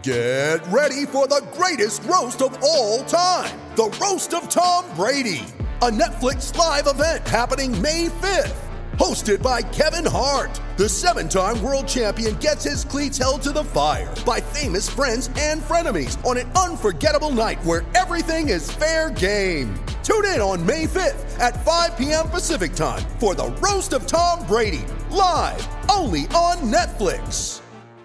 Get ready for the greatest roast of all time, the Roast of Tom Brady, a Netflix live event happening May 5th. Hosted by Kevin Hart, the 7-time world champion gets his cleats held to the fire by famous friends and frenemies on an unforgettable night where everything is fair game. Tune in on May 5th at 5 p.m. Pacific time for the Roast of Tom Brady, live only on Netflix.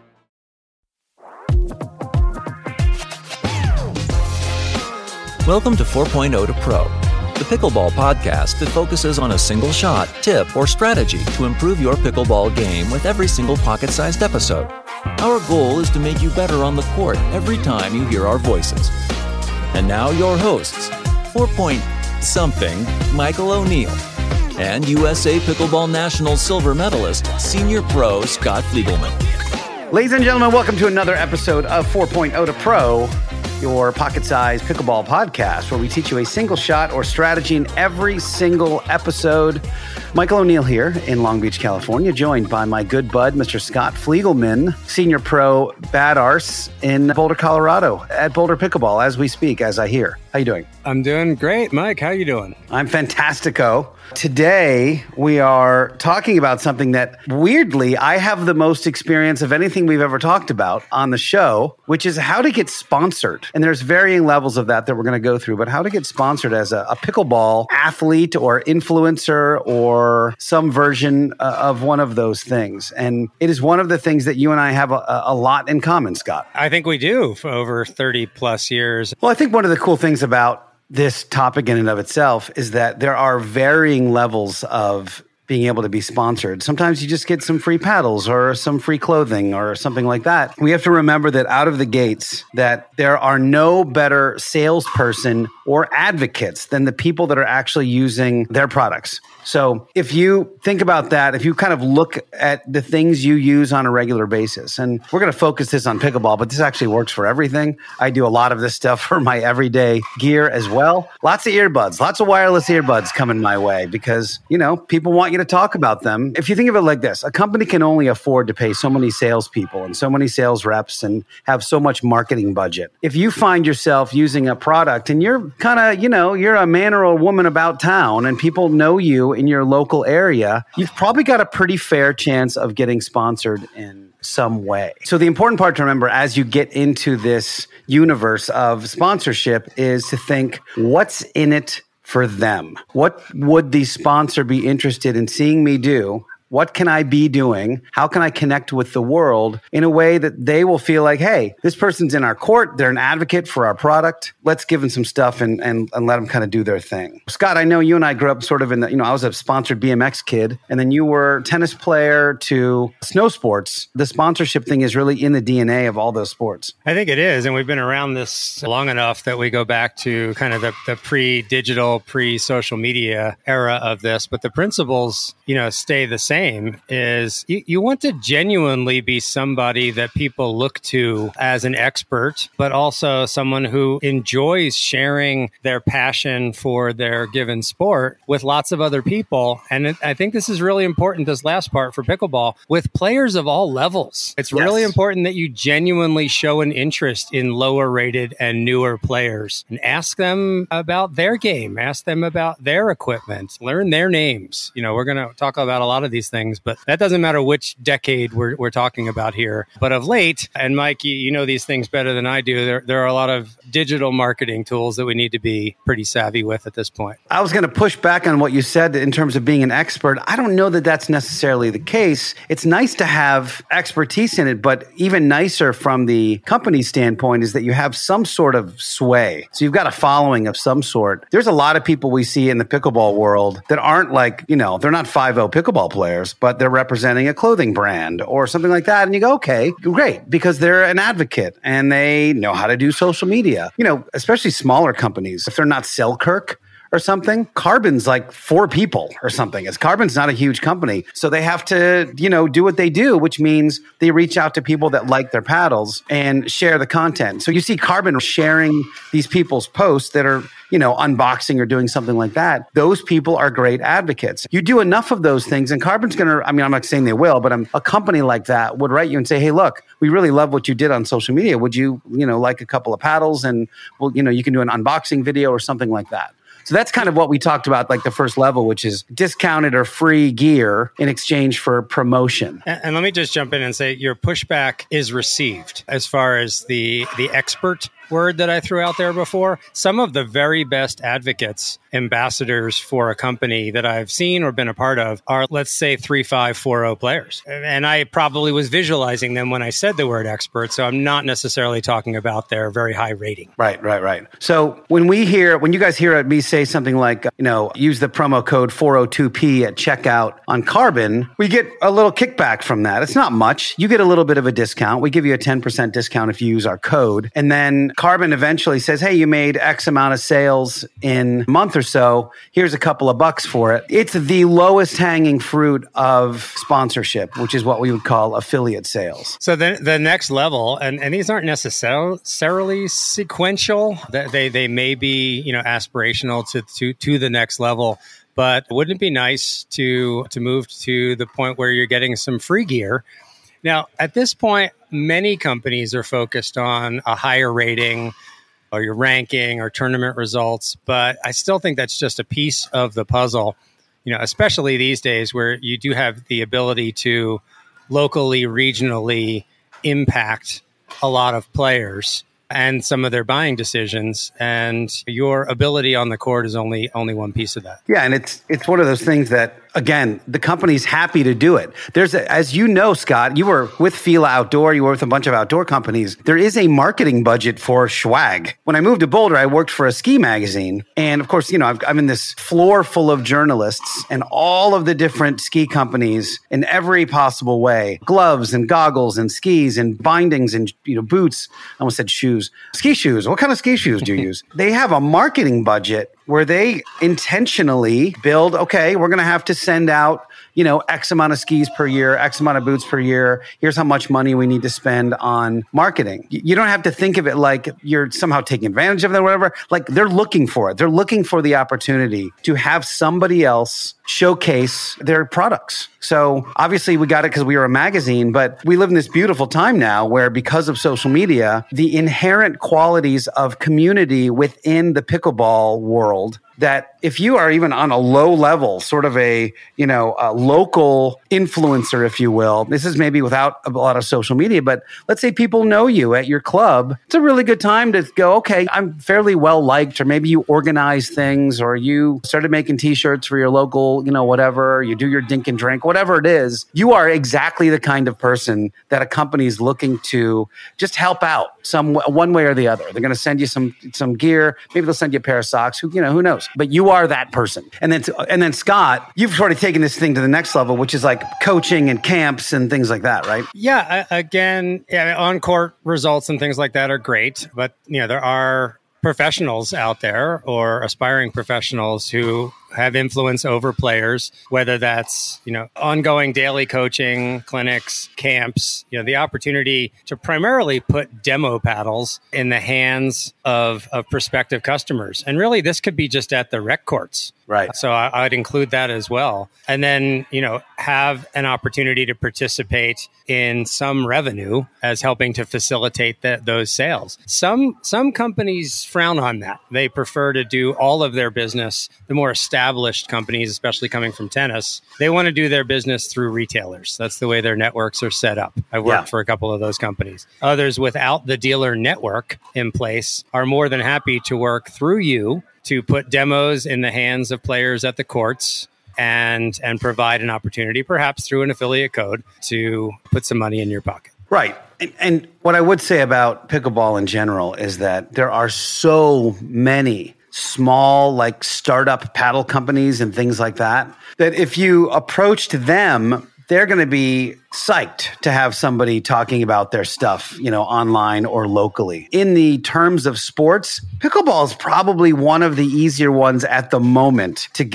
Welcome to 4.0 to Pro, the pickleball podcast that focuses on a single shot, tip, or strategy to improve your pickleball game with every single pocket-sized episode. Our goal is to make you better on the court every time you hear our voices. And now your hosts, 4-point-something Michael O'Neill, and USA Pickleball National silver medalist, senior pro Scott Fliegelman. Ladies and gentlemen, welcome to another episode of 4.0 to Pro, your pocket-sized pickleball podcast, where we teach you a single shot or strategy in every single episode. Michael O'Neill here in Long Beach, California, joined by my good bud, Mr. Scott Fliegelman, senior pro bad arse in Boulder, Colorado, at Boulder Pickleball, as we speak, as I hear. How you doing? I'm doing great. Mike, how you doing? I'm fantastico. Today, we are talking about something that, weirdly, I have the most experience of anything we've ever talked about on the show, which is how to get sponsored. And there's varying levels of that we're going to go through, but how to get sponsored as a pickleball athlete or influencer or some version of one of those things. And it is one of the things that you and I have a lot in common, Scott. I think we do for over 30 plus years. Well, I think one of the cool things about this topic in and of itself is that there are varying levels of being able to be sponsored. Sometimes you just get some free paddles or some free clothing or something like that. We have to remember that out of the gates, that there are no better salesperson or advocates than the people that are actually using their products. So if you think about that, if you kind of look at the things you use on a regular basis, and we're going to focus this on pickleball, but this actually works for everything. I do a lot of this stuff for my everyday gear as well. Lots of earbuds, lots of wireless earbuds coming my way because, you know, people want you to talk about them. If you think of it like this, a company can only afford to pay so many salespeople and so many sales reps and have so much marketing budget. If you find yourself using a product and you're kind of, you know, you're a man or a woman about town and people know you in your local area, you've probably got a pretty fair chance of getting sponsored in some way. So the important part to remember as you get into this universe of sponsorship is to think, what's in it for them? What would the sponsor be interested in seeing me do? What can I be doing? How can I connect with the world in a way that they will feel like, hey, this person's in our court. They're an advocate for our product. Let's give them some stuff and let them kind of do their thing. Scott, I know you and I grew up sort of in the, I was a sponsored BMX kid, and then you were tennis player to snow sports. The sponsorship thing is really in the DNA of all those sports. I think it is. And we've been around this long enough that we go back to kind of the pre-digital, pre-social media era of this. But the principles, stay the same. Is you want to genuinely be somebody that people look to as an expert, but also someone who enjoys sharing their passion for their given sport with lots of other people. And I think this is really important, this last part for pickleball, with players of all levels. It's really important that you genuinely show an interest in lower rated and newer players and ask them about their game, ask them about their equipment, learn their names. We're going to talk about a lot of these things, but that doesn't matter which decade we're talking about here. But of late, and Mike, you know these things better than I do, there are a lot of digital marketing tools that we need to be pretty savvy with at this point. I was going to push back on what you said in terms of being an expert. I don't know that that's necessarily the case. It's nice to have expertise in it, but even nicer from the company standpoint is that you have some sort of sway. So you've got a following of some sort. There's a lot of people we see in the pickleball world that aren't like, they're not 5-0 pickleball players, but they're representing a clothing brand or something like that. And you go, okay, great, because they're an advocate and they know how to do social media. Especially smaller companies, if they're not Selkirk or something, Carbon's like 4 people or something. Carbon's not a huge company. So they have to, do what they do, which means they reach out to people that like their paddles and share the content. So you see Carbon sharing these people's posts that are unboxing or doing something like that, those people are great advocates. You do enough of those things, and Carbon's going to, I'm not saying they will, but a company like that would write you and say, hey, look, we really love what you did on social media. Would you, like a couple of paddles, and you can do an unboxing video or something like that. So that's kind of what we talked about, like the first level, which is discounted or free gear in exchange for promotion. And let me just jump in and say your pushback is received as far as the expert word that I threw out there before. Some of the very best advocates, ambassadors for a company that I've seen or been a part of are, let's say, 3-5-4-0 players. And I probably was visualizing them when I said the word expert. So I'm not necessarily talking about their very high rating. Right. So when you guys hear me say something like, use the promo code 402P at checkout on Carbon, we get a little kickback from that. It's not much. You get a little bit of a discount. We give you a 10% discount if you use our code. And then Carbon eventually says, hey, you made X amount of sales in a month or so. Here's a couple of bucks for it. It's the lowest hanging fruit of sponsorship, which is what we would call affiliate sales. So the next level, and these aren't necessarily sequential. They may be, aspirational to the next level. But wouldn't it be nice to move to the point where you're getting some free gear? Now, at this point, many companies are focused on a higher rating or your ranking or tournament results, but I still think that's just a piece of the puzzle, especially these days where you do have the ability to locally, regionally impact a lot of players and some of their buying decisions, and your ability on the court is only one piece of that. Yeah, and it's one of those things that, again, the company's happy to do it. As you know, Scott, you were with Fila Outdoor, you were with a bunch of outdoor companies. There is a marketing budget for swag. When I moved to Boulder, I worked for a ski magazine. And of course, I'm in this floor full of journalists and all of the different ski companies in every possible way. Gloves and goggles and skis and bindings and boots. I almost said shoes. Ski shoes. What kind of ski shoes do you use? They have a marketing budget where they intentionally build, okay, we're going to have to send out, X amount of skis per year, X amount of boots per year. Here's how much money we need to spend on marketing. You don't have to think of it like you're somehow taking advantage of them or whatever. Like, they're looking for it. They're looking for the opportunity to have somebody else showcase their products. So obviously we got it because we were a magazine, but we live in this beautiful time now where, because of social media, the inherent qualities of community within the pickleball world, that if you are even on a low level, sort of a local influencer, if you will, this is maybe without a lot of social media, but let's say people know you at your club, it's a really good time to go, okay, I'm fairly well liked, or maybe you organize things, or you started making t-shirts for your local, whatever, you do your dink and drink, whatever it is. You are exactly the kind of person that a company is looking to just help out one way or the other. They're going to send you some gear. Maybe they'll send you a pair of socks. Who knows? But you are that person. And then Scott, you've sort of taken this thing to the next level, which is like coaching and camps and things like that, right? Yeah. On-court results and things like that are great, but there are professionals out there, or aspiring professionals, who have influence over players, whether that's, ongoing daily coaching, clinics, camps, the opportunity to primarily put demo paddles in the hands of prospective customers. And really, this could be just at the rec courts. Right. So I'd include that as well. And then, have an opportunity to participate in some revenue as helping to facilitate those sales. Some companies frown on that. They prefer to do all of their business, the more established companies, especially coming from tennis, they want to do their business through retailers. That's the way their networks are set up. I've worked for a couple of those companies. Others, without the dealer network in place, are more than happy to work through you to put demos in the hands of players at the courts and provide an opportunity, perhaps through an affiliate code, to put some money in your pocket. Right. And what I would say about pickleball in general is that there are so many small, like startup paddle companies and things like that if you approached them, they're going to be psyched to have somebody talking about their stuff, online or locally. In the terms of sports, pickleball is probably one of the easier ones at the moment to get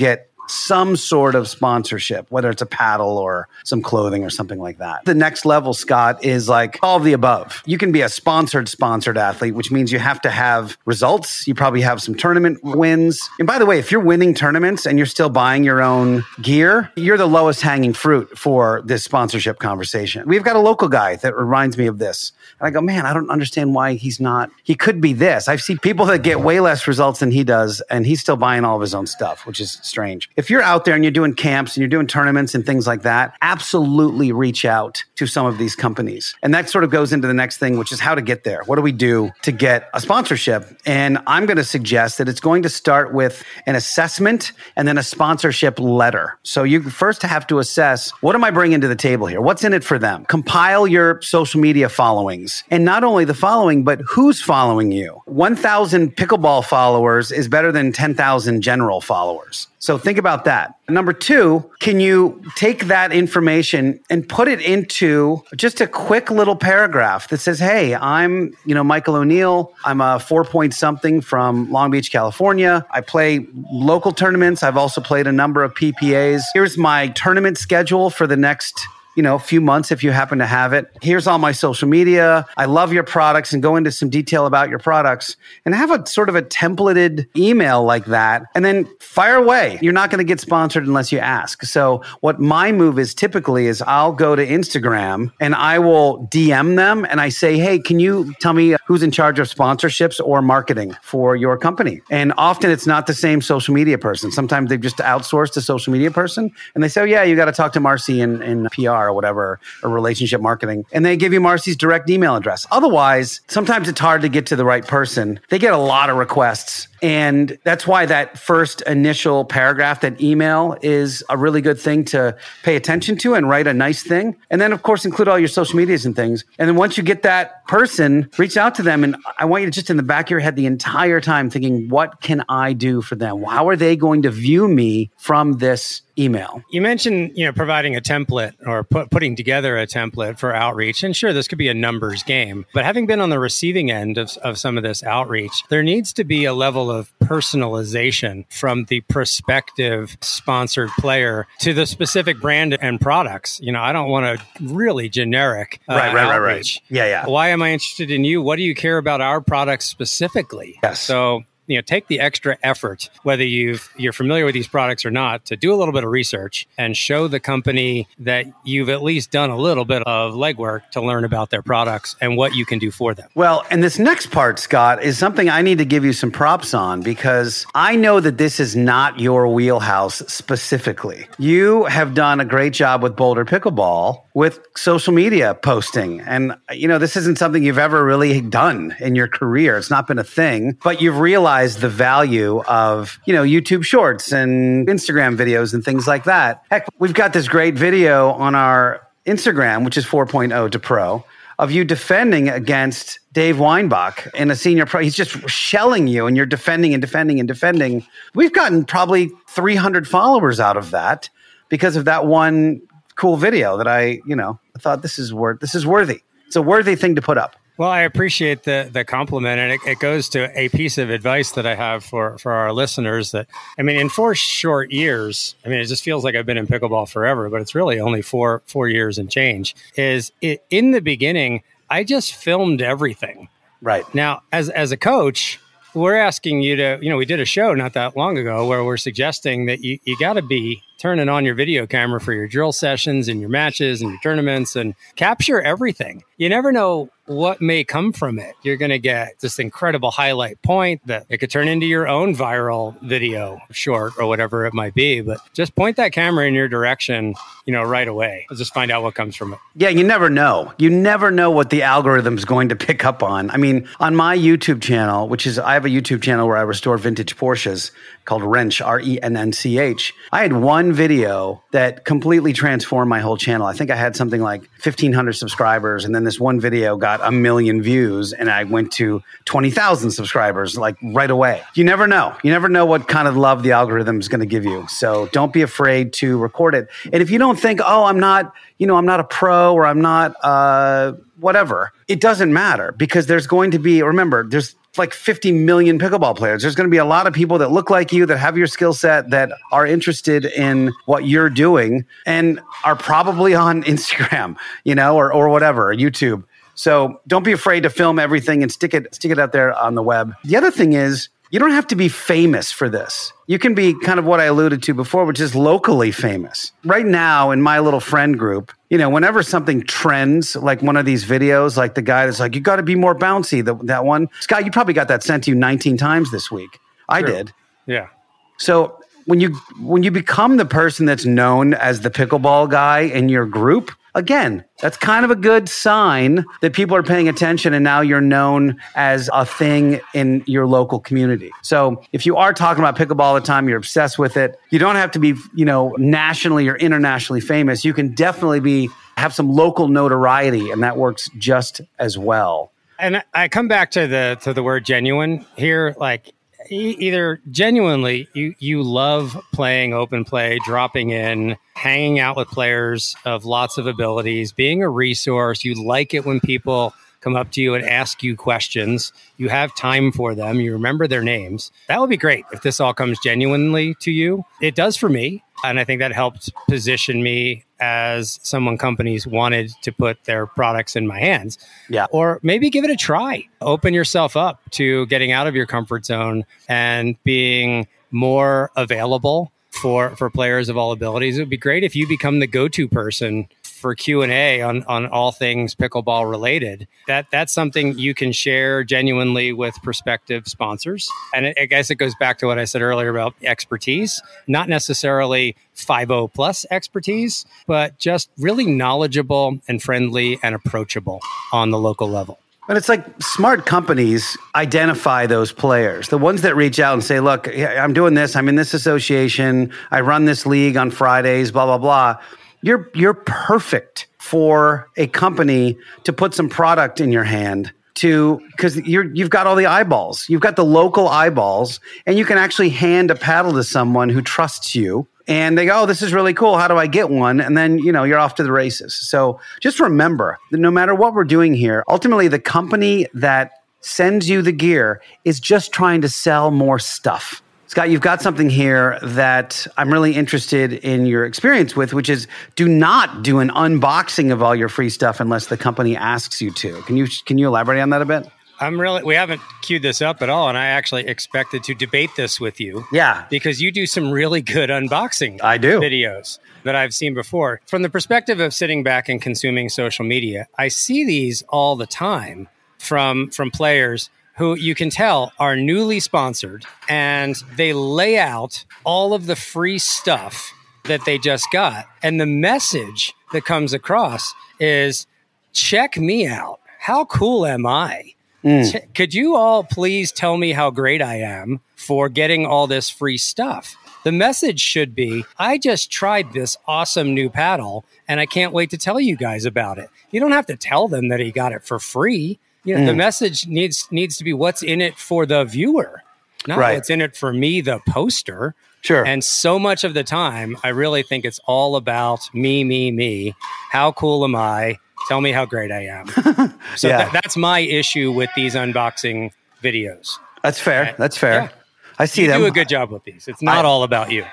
some sort of sponsorship, whether it's a paddle or some clothing or something like that. The next level, Scott, is like all of the above. You can be a sponsored athlete, which means you have to have results. You probably have some tournament wins. And by the way, if you're winning tournaments and you're still buying your own gear, you're the lowest hanging fruit for this sponsorship conversation. We've got a local guy that reminds me of this. And I go, man, I don't understand why he could be this. I've seen people that get way less results than he does, and he's still buying all of his own stuff, which is strange. If you're out there and you're doing camps and you're doing tournaments and things like that, absolutely reach out to some of these companies. And that sort of goes into the next thing, which is how to get there. What do we do to get a sponsorship? And I'm going to suggest that it's going to start with an assessment and then a sponsorship letter. So you first have to assess, what am I bringing to the table here? What's in it for them? Compile your social media followings. And not only the following, but who's following you. 1,000 pickleball followers is better than 10,000 general followers. So think about that. Number two, can you take that information and put it into just a quick little paragraph that says, hey, I'm, Michael O'Neill. I'm a 4-point something from Long Beach, California. I play local tournaments. I've also played a number of PPAs. Here's my tournament schedule for the next few months if you happen to have it. Here's all my social media. I love your products, and go into some detail about your products and have a sort of a templated email like that, and then fire away. You're not going to get sponsored unless you ask. So what my move is typically is I'll go to Instagram and I will DM them and I say, hey, can you tell me who's in charge of sponsorships or marketing for your company? And often it's not the same social media person. Sometimes they've just outsourced a social media person and they say, oh yeah, you got to talk to Marcy in PR or whatever, or relationship marketing. And they give you Marcy's direct email address. Otherwise, sometimes it's hard to get to the right person. They get a lot of requests. And that's why that first initial paragraph, that email, is a really good thing to pay attention to and write a nice thing. And then, of course, include all your social medias and things. And then once you get that person, reach out to them. And I want you to just in the back of your head the entire time thinking, what can I do for them? How are they going to view me from this email? You mentioned, providing a template or putting together a template for outreach. And sure, this could be a numbers game. But having been on the receiving end of some of this outreach, there needs to be a level of personalization from the prospective sponsored player to the specific brand and products. I don't want a really generic outreach. Yeah. Why am I interested in you? What do you care about our products specifically? Yes. So take the extra effort, whether you're familiar with these products or not, to do a little bit of research and show the company that you've at least done a little bit of legwork to learn about their products and what you can do for them. Well, and this next part, Scott, is something I need to give you some props on because I know that this is not your wheelhouse specifically. You have done a great job with Boulder Pickleball with social media posting. And, this isn't something you've ever really done in your career. It's not been a thing, but you've realized the value of, YouTube shorts and Instagram videos and things like that. Heck, we've got this great video on our Instagram, which is 4.0 to Pro, of you defending against Dave Weinbach in a senior pro. He's just shelling you and you're defending and defending and defending. We've gotten probably 300 followers out of that because of that one cool video that I thought this is worthy. It's a worthy thing to put up. Well, I appreciate the compliment, and it goes to a piece of advice that I have for our listeners that, in 4 short years, it just feels like I've been in pickleball forever, but it's really only four years and change, in the beginning, I just filmed everything. Right. Now, as a coach, we're asking you to, we did a show not that long ago where we're suggesting that you got to be turning on your video camera for your drill sessions and your matches and your tournaments and capture everything. You never know what may come from it. You're going to get this incredible highlight point that it could turn into your own viral video, short or whatever it might be. But just point that camera in your direction, right away. Just find out what comes from it. Yeah, you never know. You never know what the algorithm's going to pick up on. On my YouTube channel, I have a YouTube channel where I restore vintage Porsches called Wrench, RENNCH. I had one video that completely transformed my whole channel. I think I had something like 1,500 subscribers, and then this one video got 1 million views, and I went to 20,000 subscribers like right away. You never know. You never know what kind of love the algorithm is going to give you. So don't be afraid to record it. And if you don't think, I'm not a pro, or I'm not whatever. It doesn't matter because there's going to be, remember, there's like 50 million pickleball players. There's going to be a lot of people that look like you, that have your skill set, that are interested in what you're doing and are probably on Instagram, or whatever, YouTube. So don't be afraid to film everything and stick it out there on the web. The other thing is, you don't have to be famous for this. You can be kind of what I alluded to before, which is locally famous. Right now, in my little friend group, whenever something trends, like one of thyou got to be more bouncy, that one. Scott, you probably got that sent to you 19 times this week. I did. Yeah. So when you become the person that's known as the pickleball guy in your group, again, that's kind of a good sign that people are paying attention and now you're known as a thing in your local community. So if you are talking about pickleball all the time, you're obsessed with it, you don't have to be, nationally or internationally famous. You can definitely have some local notoriety, and that works just as well. And I come back to the word genuine here, like either genuinely you love playing open play, dropping in, hanging out with players of lots of abilities, being a resource. You like it when people come up to you and ask you questions. You have time for them. You remember their names. That would be great if this all comes genuinely to you. It does for me. And I think that helped position me as someone companies wanted to put their products in my hands. Yeah. Or maybe give it a try. Open yourself up to getting out of your comfort zone and being more available for players of all abilities. It would be great if you become the go-to person for Q&A on all things pickleball related. That's something you can share genuinely with prospective sponsors. And I guess it goes back to what I said earlier about expertise, not necessarily 5.0 plus expertise, but just really knowledgeable and friendly and approachable on the local level. But it's like smart companies identify those players, the ones that reach out and say, look, I'm doing this. I'm in this association. I run this league on Fridays, blah, blah, blah. You're perfect for a company to put some product in your hand because you've got all the eyeballs. You've got the local eyeballs, and you can actually hand a paddle to someone who trusts you. And they go, oh, this is really cool. How do I get one? And then, you're off to the races. So just remember that no matter what we're doing here, ultimately the company that sends you the gear is just trying to sell more stuff. Scott, you've got something here that I'm really interested in your experience with, which is do not do an unboxing of all your free stuff unless the company asks you to. Can you elaborate on that a bit? We haven't queued this up at all, and I actually expected to debate this with you. Yeah. Because you do some really good unboxing videos that I've seen before. From the perspective of sitting back and consuming social media, I see these all the time from players who you can tell are newly sponsored, and they lay out all of the free stuff that they just got. And the message that comes across is, check me out. How cool am I? Could you all please tell me how great I am for getting all this free stuff? The message should be, I just tried this awesome new paddle, and I can't wait to tell you guys about it. You don't have to tell them that he got it for free. The message needs to be what's in it for the viewer, not what's in it for me, the poster. Sure. And so much of the time, I really think it's all about me. How cool am I? Tell me how great I am. So that's my issue with these unboxing videos. That's fair. Yeah. I see them. You do a good job with these. It's not all about you.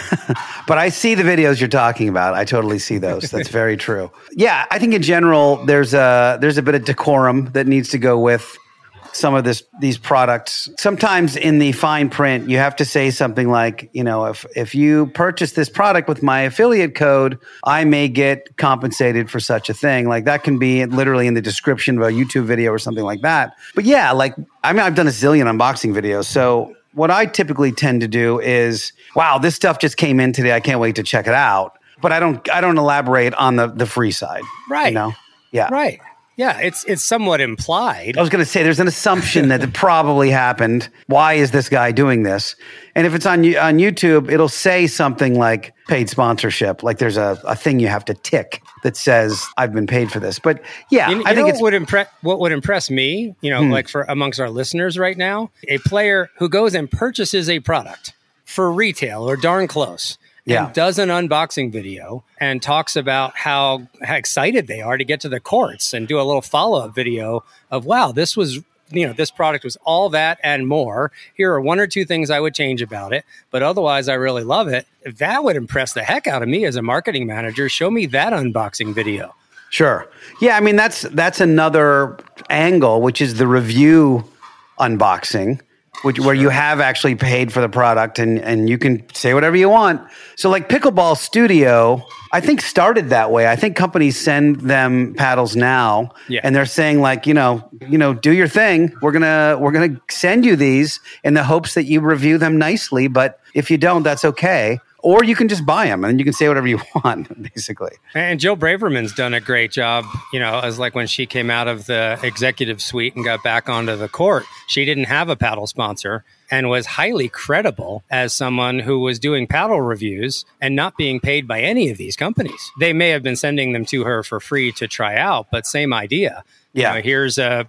But I see the videos you're talking about. I totally see those. That's very true. Yeah, I think in general, there's a bit of decorum that needs to go with some of these products. Sometimes in the fine print, you have to say something like, if you purchase this product with my affiliate code, I may get compensated for such a thing. Like that can be literally in the description of a YouTube video or something like that. But yeah, I've done a zillion unboxing videos. So what I typically tend to do is, wow, this stuff just came in today. I can't wait to check it out. But I don't elaborate on the free side. Right. Yeah. Right. Yeah, it's somewhat implied. I was going to say there's an assumption that it probably happened. Why is this guy doing this? And if it's on YouTube, it'll say something like paid sponsorship. Like there's a thing you have to tick that says I've been paid for this. But yeah, I think what would impress me, like for amongst our listeners right now, a player who goes and purchases a product for retail or darn close, Yeah. and does an unboxing video and talks about how excited they are to get to the courts and do a little follow-up video of, wow, this was, this product was all that and more. Here are one or two things I would change about it, but otherwise I really love it. That would impress the heck out of me as a marketing manager. Show me that unboxing video. Sure. Yeah, I mean, that's another angle, which is the review unboxing, where you have actually paid for the product and you can say whatever you want. So like Pickleball Studio, I think started that way. I think companies send them paddles now, and they're saying like, do your thing. We're gonna send you these in the hopes that you review them nicely, but if you don't, that's okay. Or you can just buy them and you can say whatever you want, basically. And Jill Braverman's done a great job, as like when she came out of the executive suite and got back onto the court, she didn't have a paddle sponsor and was highly credible as someone who was doing paddle reviews and not being paid by any of these companies. They may have been sending them to her for free to try out, but same idea. Yeah. Here's a,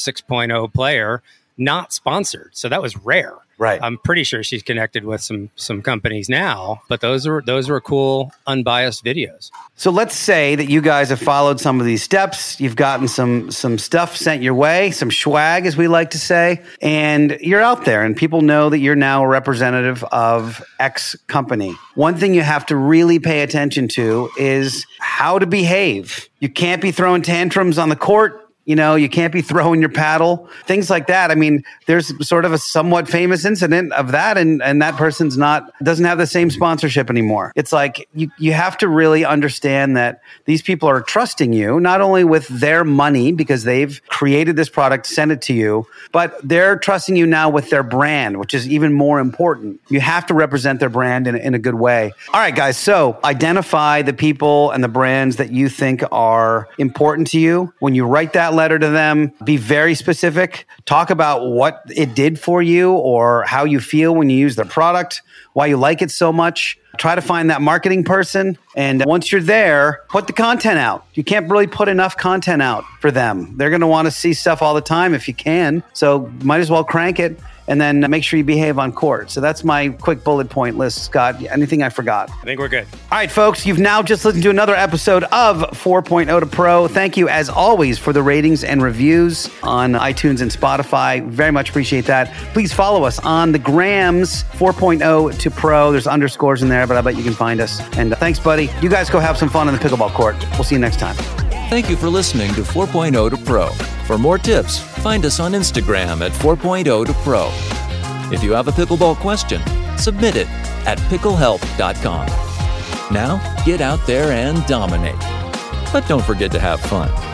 6.0 player, not sponsored. So that was rare. Right. I'm pretty sure she's connected with some companies now, but those were cool, unbiased videos. So let's say that you guys have followed some of these steps. You've gotten some stuff sent your way, some swag, as we like to say, and you're out there and people know that you're now a representative of X company. One thing you have to really pay attention to is how to behave. You can't be throwing tantrums on the court. You can't be throwing your paddle, things like that. I mean, there's sort of a somewhat famous incident of that, and that person's doesn't have the same sponsorship anymore. It's like you have to really understand that these people are trusting you, not only with their money because they've created this product, sent it to you, but they're trusting you now with their brand, which is even more important. You have to represent their brand in a good way. All right, guys. So identify the people and the brands that you think are important to you. When you write that letter to them, be very specific. Talk about what it did for you or how you feel when you use their product, why you like it so much. Try to find that marketing person. And once you're there, put the content out. You can't really put enough content out for them. They're going to want to see stuff all the time if you can. So might as well crank it. And then make sure you behave on court. So that's my quick bullet point list, Scott. Anything I forgot? I think we're good. All right, folks, you've now just listened to another episode of 4.0 to Pro. Thank you, as always, for the ratings and reviews on iTunes and Spotify. Very much appreciate that. Please follow us on the Grams, 4.0 to Pro. There's underscores in there, but I bet you can find us. And thanks, buddy. You guys go have some fun on the pickleball court. We'll see you next time. Thank you for listening to 4.0 to Pro. For more tips, find us on Instagram at 4.0 to Pro. If you have a pickleball question, submit it at picklehelp.com. Now, get out there and dominate. But don't forget to have fun.